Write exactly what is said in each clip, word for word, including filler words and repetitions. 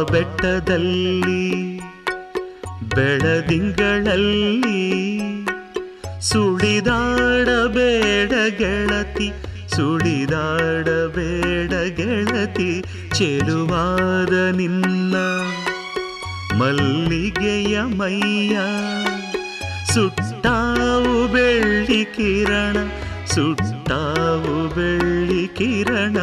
ಬೆಟ್ಟದಲ್ಲಿ ಬೆಳದಿಂಗಳಲ್ಲಿ ಸುಳಿದಾಡಬೇಡ ಗೆಳತಿ, ಸುಳಿದಾಡಬೇಡ ಗೆಳತಿ, ಚೆಲುವಾದ ನಿನ್ನ ಮಲ್ಲಿಗೆಯ ಮೈಯ ಸುಟ್ಟಾವು ಬೆಳ್ಳಿ ಕಿರಣ, ಸುಟ್ಟಾವು ಬೆಳ್ಳಿ ಕಿರಣ.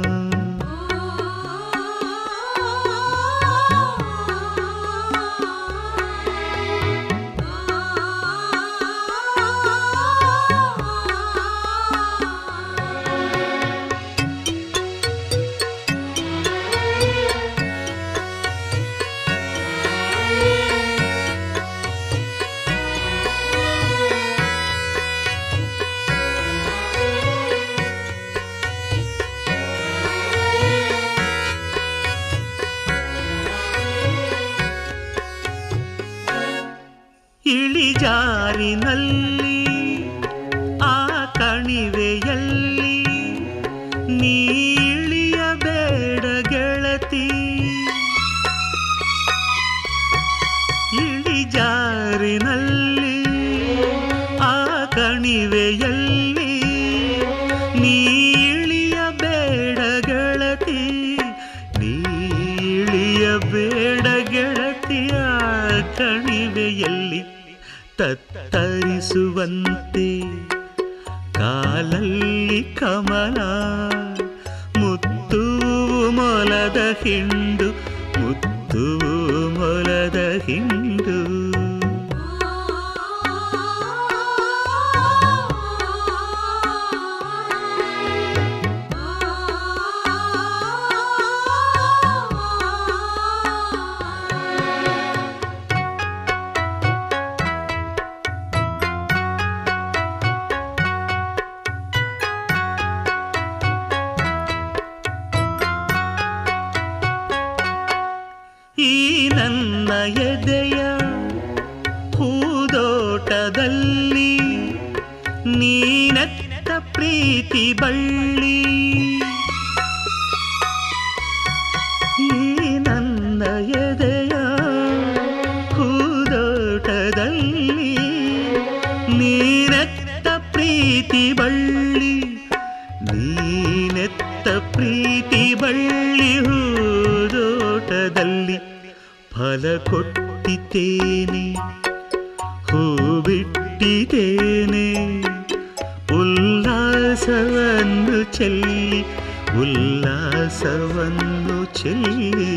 ಇಳಿಜಾರಿನಲ್ಲಿ ಆ ಕಣಿವೆಯಲ್ಲಿ ನೀ ಇಳಿಯಬೇಡ ಗೆಳತಿ, ಇಳಿಜಾರಿನಲ್ಲಿ ಆ ಕಣಿವೆಯಲ್ಲಿ ನೀ ಇಳಿಯಬೇಡ ಗೆಳತಿ, ನೀ ಇಳಿಯಬೇಡ ಗೆಳತಿಯ ಕಣಿವೆಯಲ್ಲಿ ತತ್ತರಿಸುವಂತೆ ಕಾಲಲ್ಲಿ ಕಮಲ, ಮುತ್ತು ಮೊಲದ ಹಿಂಡು, ಮುತ್ತು ಮೊಲದ ಹಿಂಡು. ಈ ನನ್ನ ಎದೆಯ ಹೂದೋಟದಲ್ಲಿ ನೀನೆತ್ತ ಪ್ರೀತಿ ಬಳ್ಳಿ, ಈ ನನ್ನ ಎದೆಯ ಹೂದೋಟದಲ್ಲಿ ನೀನೆತ್ತ ಪ್ರೀತಿ ಬಳ್ಳಿ, ನೀನೆತ್ತ ಪ್ರೀತಿ ಬಳ್ಳಿ. ಹೂದೋಟದಲ್ಲಿ ಫಲ ಕೊಟ್ಟಿದ್ದೇನೆ, ಹೂ ಬಿಟ್ಟಿದ್ದೇನೆ, ಉಲ್ಲಾಸವನ್ನು ಚೆಲ್ಲಿ, ಉಲ್ಲಾಸವನ್ನು ಚೆಲ್ಲಿ.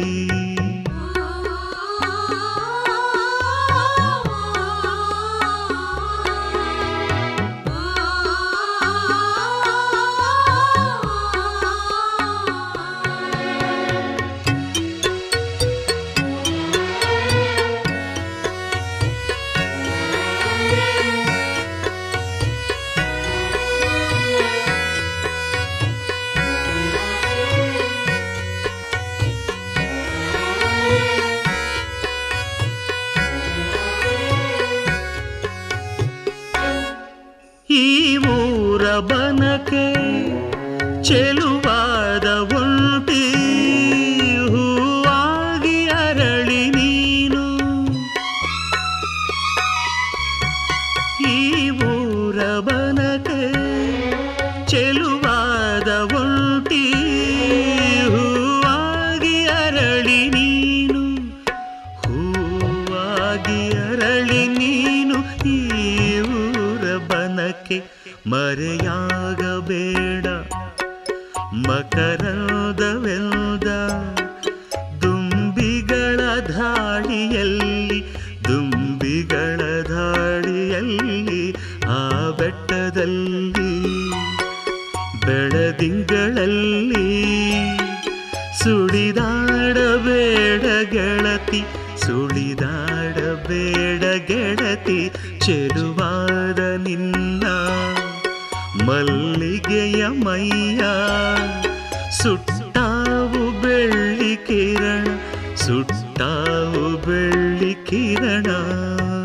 ಈ ಊರ ಬನಕೆ ಚೆಲುವಾದ ಒಂಟಿ ಹೂವಾಗಿ ಅರಳಿ ನೀನು, ಈ ಊರ ಬನಕೆ ಚೆಲುವಾದ ಒಂಟಿ ಹೂವಾಗಿ ಅರಳಿ ನೀನು, ಹೂವಾಗಿ ಅರಳಿ ನೀನು. ಈ ಊರ ಬನಕೆ ಮರೆಯಾಗಬೇಡ ಮಕರಂದವೆಲ್ದ ದುಂಬಿಗಳ ಧಾಡಿಯಲ್ಲಿ, ದುಂಬಿಗಳ ಧಾಡಿಯಲ್ಲಿ ಆ ಬೆಟ್ಟದಲ್ಲಿ ಬೆಳದಿಂಗಳಲ್ಲಿ ಸುಳಿದಾಡಬೇಡ ಗೆಳತಿ, ಸುಳಿದಾಡಬೇಡ ಗೆಳತಿ, ಚೆಲುವಾದ ನಿನ್ನ ಮಲ್ಲಿಗೆಯ ಮೈಯ ಸುಟ್ಟಾವು ಬೆಳ್ಳಿ ಕಿರಣ, ಸುಟ್ಟಾವು ಬೆಳ್ಳಿ ಕಿರಣ.